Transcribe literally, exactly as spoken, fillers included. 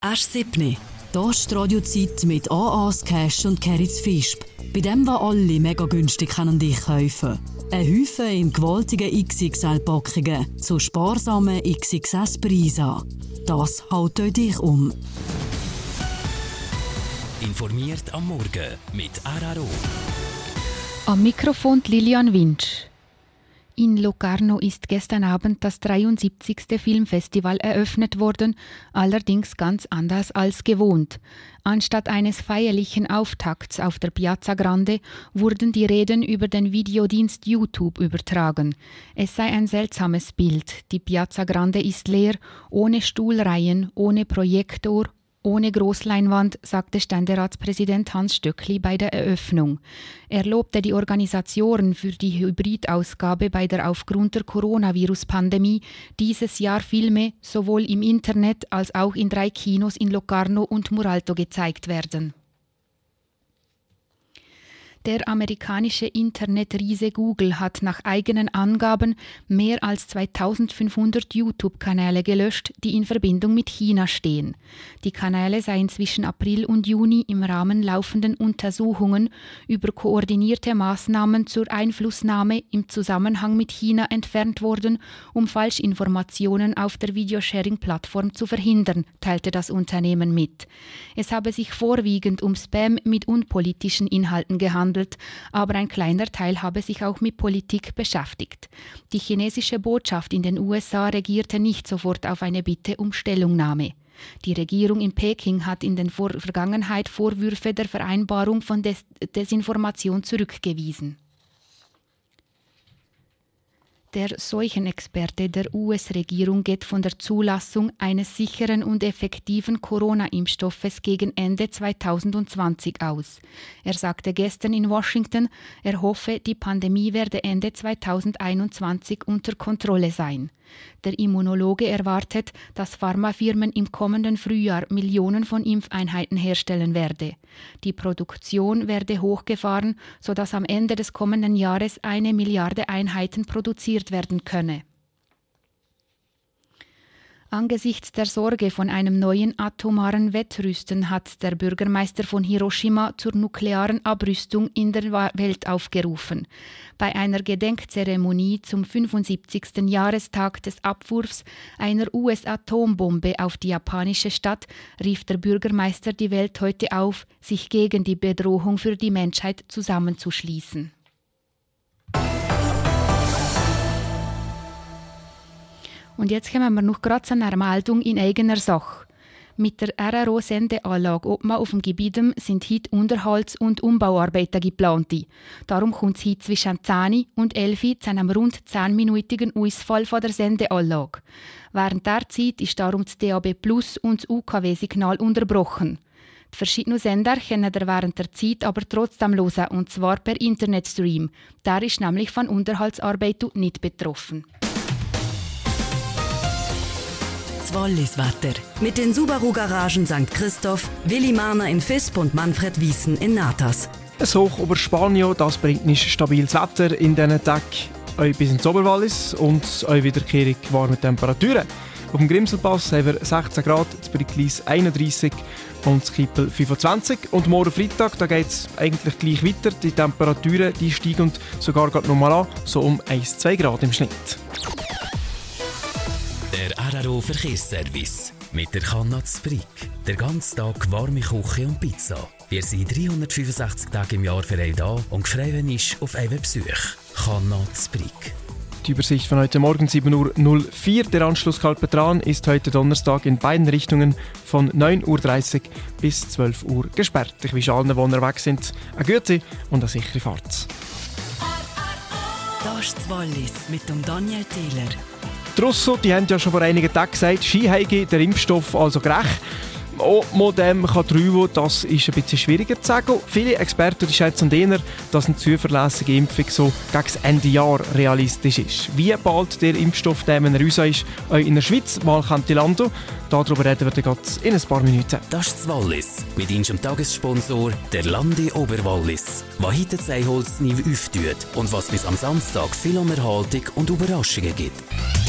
Asch siebni. Hier ist die Radiozeit mit A A's Cash und Keritz Fisp. Bei dem, was alle mega günstig können dich kaufen. Ein Haufen in gewaltigen X X L-Packungen zu sparsamen X X S-Preisen. Das haut euch dich um. Informiert am Morgen mit R R O. Am Mikrofon Lilian Winsch. In Locarno ist gestern Abend das dreiundsiebzigste Filmfestival eröffnet worden, allerdings ganz anders als gewohnt. Anstatt eines feierlichen Auftakts auf der Piazza Grande wurden die Reden über den Videodienst YouTube übertragen. Es sei ein seltsames Bild. Die Piazza Grande ist leer, ohne Stuhlreihen, ohne Projektor, ohne Grossleinwand, sagte Ständeratspräsident Hans Stöckli bei der Eröffnung. Er lobte die Organisatoren für die Hybridausgabe bei der aufgrund der Coronavirus-Pandemie dieses Jahr Filme sowohl im Internet als auch in drei Kinos in Locarno und Muralto gezeigt werden. Der amerikanische Internetriese Google hat nach eigenen Angaben mehr als zweitausendfünfhundert YouTube-Kanäle gelöscht, die in Verbindung mit China stehen. Die Kanäle seien zwischen April und Juni im Rahmen laufenden Untersuchungen über koordinierte Maßnahmen zur Einflussnahme im Zusammenhang mit China entfernt worden, um Falschinformationen auf der Videosharing-Plattform zu verhindern, teilte das Unternehmen mit. Es habe sich vorwiegend um Spam mit unpolitischen Inhalten gehandelt, aber ein kleiner Teil habe sich auch mit Politik beschäftigt. Die chinesische Botschaft in den U S A reagierte nicht sofort auf eine Bitte um Stellungnahme. Die Regierung in Peking hat in der Vor- Vergangenheit Vorwürfe der Vereinbarung von Des- Desinformation zurückgewiesen. Der Seuchenexperte der U S-Regierung geht von der Zulassung eines sicheren und effektiven Corona-Impfstoffes gegen Ende zweitausendzwanzig aus. Er sagte gestern in Washington, er hoffe, die Pandemie werde Ende zweitausendeinundzwanzig unter Kontrolle sein. Der Immunologe erwartet, dass Pharmafirmen im kommenden Frühjahr Millionen von Impfeinheiten herstellen werde. Die Produktion werde hochgefahren, sodass am Ende des kommenden Jahres eine Milliarde Einheiten produziert werden könne. Angesichts der Sorge von einem neuen atomaren Wettrüsten hat der Bürgermeister von Hiroshima zur nuklearen Abrüstung in der Welt aufgerufen. Bei einer Gedenkzeremonie zum fünfundsiebzigsten Jahrestag des Abwurfs einer U S-Atombombe auf die japanische Stadt rief der Bürgermeister die Welt heute auf, sich gegen die Bedrohung für die Menschheit zusammenzuschließen. Und jetzt kommen wir noch gerade zu einer Meldung in eigener Sache. Mit der R R O-Sendeanlage Obma auf dem Gebiet sind heute Unterhalts- und Umbauarbeiten geplant. Darum kommt es heute zwischen zehn und elf zu einem rund zehnminütigen Ausfall von der Sendeanlage. Während der Zeit ist darum das D A B Plus und das U K W-Signal unterbrochen. Die verschiedenen Sender können ihr während der Zeit aber trotzdem hören, und zwar per Internetstream. Der ist nämlich von Unterhaltsarbeiten nicht betroffen. Das Wallis-Wetter. Mit den Subaru-Garagen Sankt Christoph, Willi Mahner in Visp und Manfred Wiesen in Natas. Ein Hoch über Spanien, das bringt nicht stabiles Wetter in diesen Tagen. Euch bis ins Oberwallis und euch wiederkehrig warme Temperaturen. Auf dem Grimselpass haben wir sechzehn Grad, das Brücklis einunddreissig und das Kippel fünfundzwanzig. Und morgen Freitag, da geht es eigentlich gleich weiter. Die Temperaturen die steigen sogar gerade nochmal an, so um eins bis zwei Grad im Schnitt. Der R R O Verkehrsservice mit der Kannatz Brik. Der ganze Tag warme Küche und Pizza. Wir sind dreihundertfünfundsechzig Tage im Jahr für euch da und freuen uns auf euren Besuch. Kannatz Brik. Die Übersicht von heute Morgen sieben Uhr null vier. Der Anschluss Kalpetran ist heute Donnerstag in beiden Richtungen von neun Uhr dreißig bis zwölf Uhr gesperrt. Ich wünsche allen, die unterwegs sind, eine gute und eine sichere Fahrt. Das ist das Wallis mit dem Daniel Thieler. Die Russen, die haben ja schon vor einigen Tagen gesagt, Ski habe der Impfstoff also gerecht. Ob man dem kann trauen, das ist ein bisschen schwieriger zu sagen. Viele Experten schätzen eher, dass eine zuverlässige Impfung so gegen das Ende Jahr realistisch ist. Wie bald der Impfstoff, der wenn er raus ist, auch in der Schweiz mal könnte landen, darüber reden wir dann in ein paar Minuten. Das ist das Wallis mit unserem Tagessponsor der Landi Oberwallis, was heute das Eiholz nie auftut und was bis am Samstag viel um Erhaltung und Überraschungen gibt.